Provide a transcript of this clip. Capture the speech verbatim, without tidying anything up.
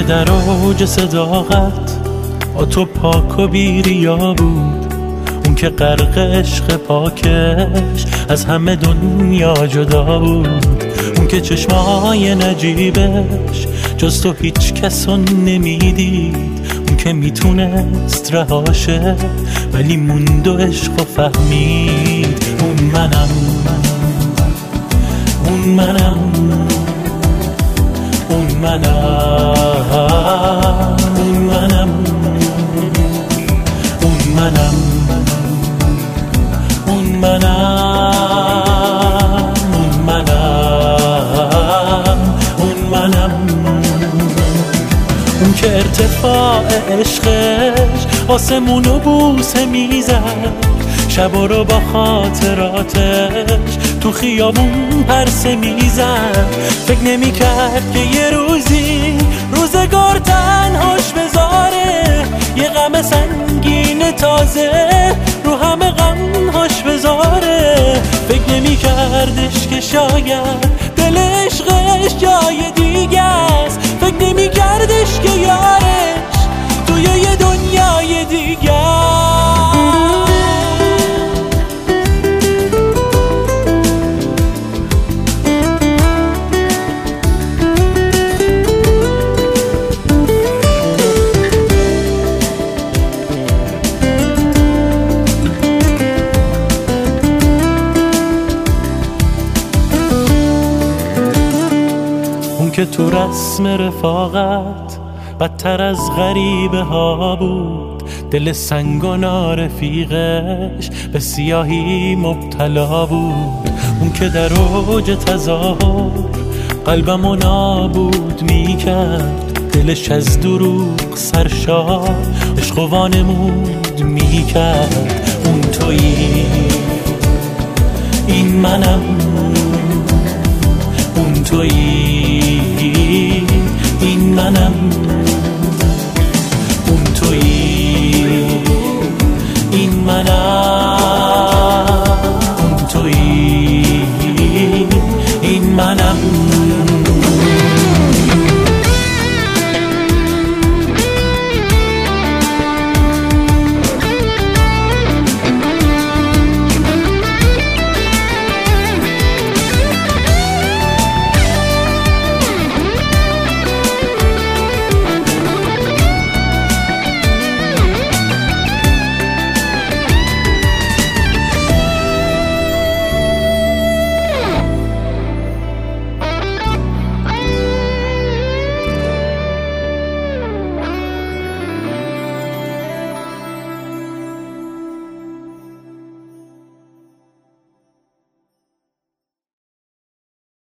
که در اوج صداقت با تو پاک و بیریا بود، اون که غرق عشق پاکش از همه دنیا جدا بود، اون که چشمای نجیبش جز تو هیچ کسو نمیدید، اون که میتونست رهاشه ولی موند و عشق و فهمید. اون منم، اون منم، اون منم، اون منم، اون منم، اون منم، اون منم، اون منم، اون که ارتفاع عشقش آسمونو بوسه میزد، شبا رو با خاطراتش تو خیابون پرسه میزد. فکر نمی کرد که یه روزی روزگار تنهاش بذاره، یه غم سنگین تازه رو همه غمهاش بذاره. فکر نمی کردش که شاید دل عشقش جای دیگه است، فکر نمی کردش که یارش توی یه دنیای دیگه است. که تو رسم رفاقت بدتر از غریبه ها بود، دل سنگ و نارفیقش به سیاهی مبتلا بود. اون که در اوج تظاهر قلبمو نابود میکرد، دلش از دروغ سرشار عشق و وانمود میکرد. اون تویی، این منم، اون تویی،